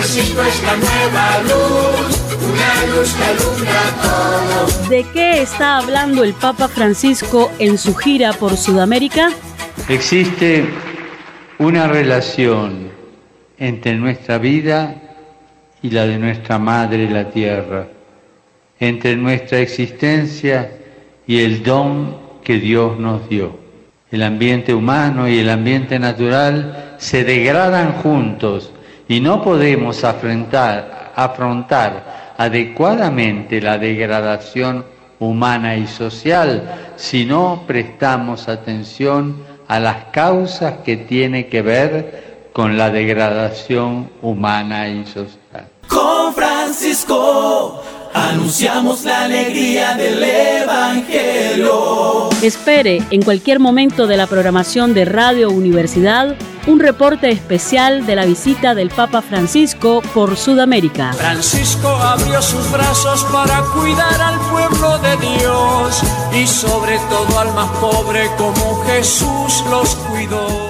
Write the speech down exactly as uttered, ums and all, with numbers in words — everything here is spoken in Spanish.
Francisco es la nueva luz, una luz que alumbra todo. ¿De qué está hablando el Papa Francisco en su gira por Sudamérica? Existe una relación entre nuestra vida y la de nuestra madre, la tierra, entre nuestra existencia y el don que Dios nos dio. El ambiente humano y el ambiente natural se degradan juntos y no podemos afrontar, afrontar adecuadamente la degradación humana y social si no prestamos atención a las causas que tienen que ver con la degradación humana y social. Con Francisco anunciamos la alegría del Evangelio. Espere en cualquier momento de la programación de Radio Universidad un reporte especial de la visita del Papa Francisco por Sudamérica. Francisco abrió sus brazos para cuidar al pueblo de Dios y sobre todo al más pobre como Jesús los cuidó.